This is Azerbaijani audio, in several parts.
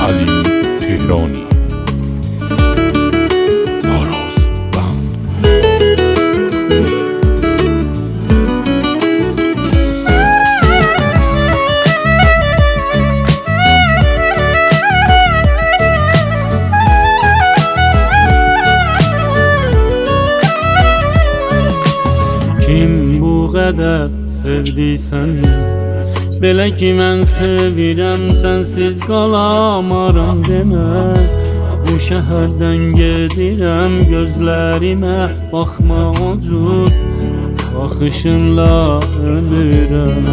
علی تهرانی آراز بند. Kim bu kadar sevdiysen, belə ki mən sevirəm, sənsiz qalamaram demə. Bu şəhərdən gedirəm, gözlərimə baxma o cür, baxışınla ölürəm.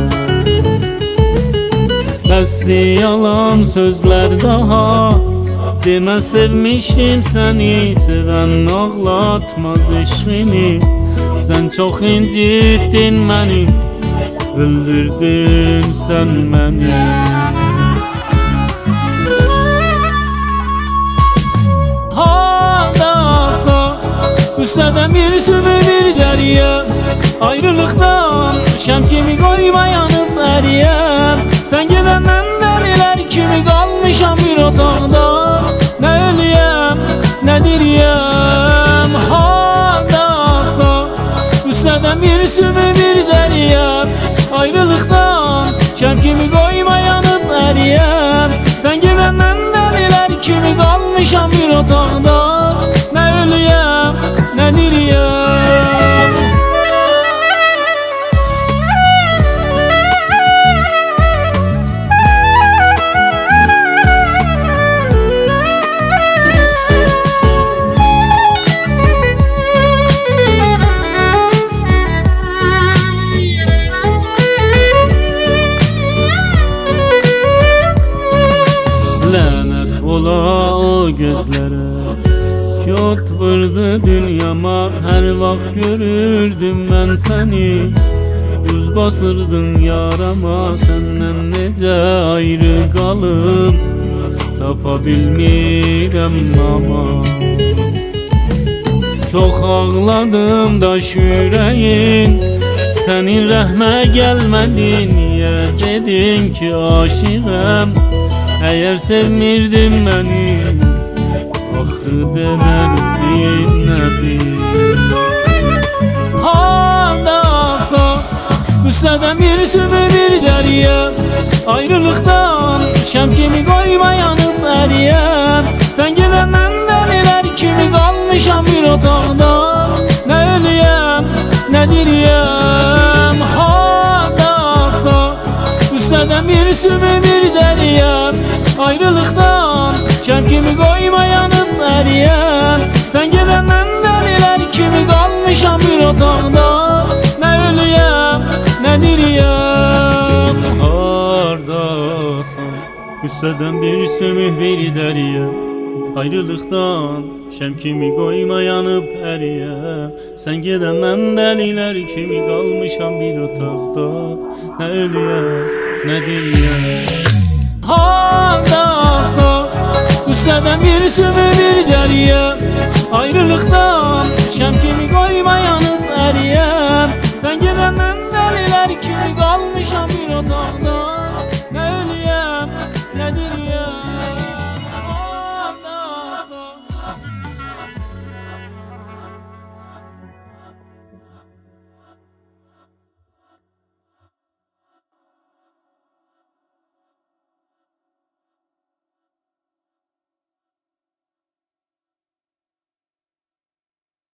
Bəsli yalan sözlər daha, demə sevmişdim səni, sevən ağlatmaz eşqini. Sən çox incitdin məni, öldürdün sen beni. Hardasa qüssədən bir sümü bir dəriyə, ayrılıqdan şəm kimi qoyma yanıb əriyəm. Sən gedəndən dəlilər kimi qalmışam bir otaqda, nə ölüyəm, nə diriyəm. Hardasa qüssədən bir sümü bir dəriyə, ayrılıqdan şəm kimi qoyma yanıb əriyəm. Sən gedəndən dəlilər kimi qalmışam bir otaqda, nə ölüyəm, nə diriyəm. Ola o gözlərə ki, ot vurdu dünyama. Hər vaxt görürdüm mən səni, düz basırdın yarama. Səndən necə ayrı qalıb tapa bilmirəm ama. Çox ağladım daş ürəyin, sənin rəhmə gəlmədin. Niyə dedin ki aşiqəm, əgər sevmirdin məni, axı demədin nədir? Hardasa qüssədən bir sümü bir dəriyə, ayrılıqdan şəm kimi qoyma yanıb əriyəm. Sən gedəndən dəlilər kimi qalmışam bir otaqda, nə ölüyəm, nə diriyəm. Hardasa qüssədən bir sümü bir dəriyəm, ayrılıqdan şəm kimi qoyma yanıb əriyəm. Sən gedəndən dəlilər kimi qalmışam bir otaqda, nə ölüyəm, nə diriyəm. Hardasan qüssədən bir sümü bir dəriyəm, ayrılıqdan şəm kimi qoyma yanıb əriyəm. Sən gedəndən dəlilər kimi qalmışam bir otaqda, nə ölüyəm, nə diriyəm. Hardasa qüssədən bir sümü bir dəriyəm, ayrılıqdan şəm kimi qoyma yanıb əriyəm. Sən gedəndən dəlilər kimi qalmışam bir otaqda.